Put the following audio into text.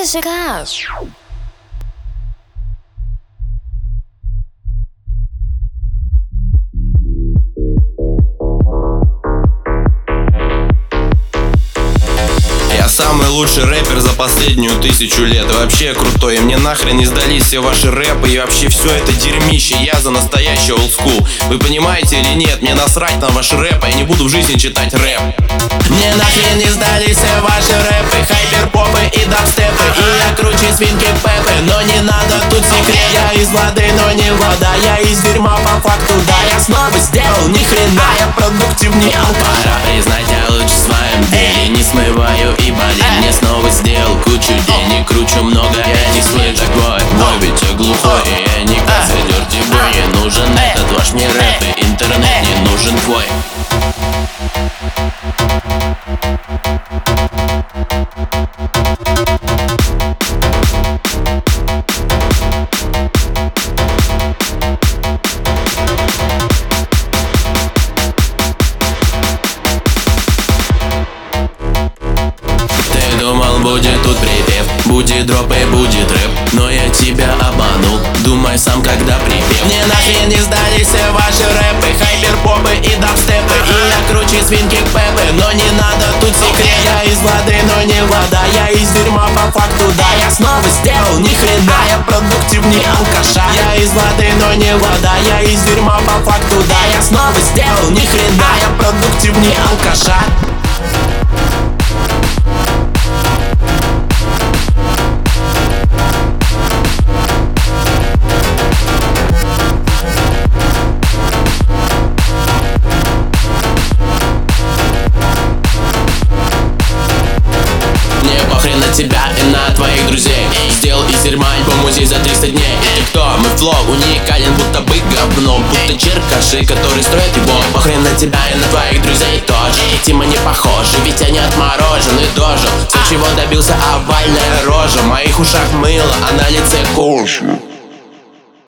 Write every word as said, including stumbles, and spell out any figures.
Music House. Самый лучший рэпер за последнюю тысячу лет. И вообще я крутой, и мне нахрен не сдались все ваши рэпы. И вообще все это дерьмище, я за настоящий олдскул. Вы понимаете или нет, мне насрать на ваш рэп, я не буду в жизни читать рэп. Мне нахрен не сдались все ваши рэпы, хайперпопы и дабстепы. И я круче свинки Пеппы, но не надо тут секрет. Я из воды, но не вода, я из дерьма по факту. Да, я снова сделал ни хрена, я продуктивнее алкаш. Пора признать, я лучше в своем деле. Не смываю и блин, мне снова сделал кучу денег. Кручу много, я не слышу такое. Мой ведь я глухой, и я не кассадер. Тебе не нужен этот ваш мне рэп, и интернет не нужен твой. Будет тут припев, будет дроп и будет рэп, но я тебя обманул, думай сам, когда припев. Мне нахрен не сдались все ваши рэпы, хайперпопы и дабстепы. И я круче свинки Пеппы, но не надо тут секрет. Я из воды, но не вода, я из дерьма по факту. Да, я снова сделал ни хрена, я продуктивнее алкаша. Я из воды, но не вода, я из дерьма по факту. Да, я снова сделал ни хрена, я продуктивнее алкаша. На тебя и на твоих друзей сделал из дерьма альбом-музей за триста дней. И ты кто? Мой флоу уникален, будто бы говно, будто черкаши, которые строят его. Похрен на тебя и на твоих друзей тоже. Эти мы не похожи, ведь они отморожены дожил. Все, чего добился, овальная рожа. В моих ушах мыло, а на лице кожа.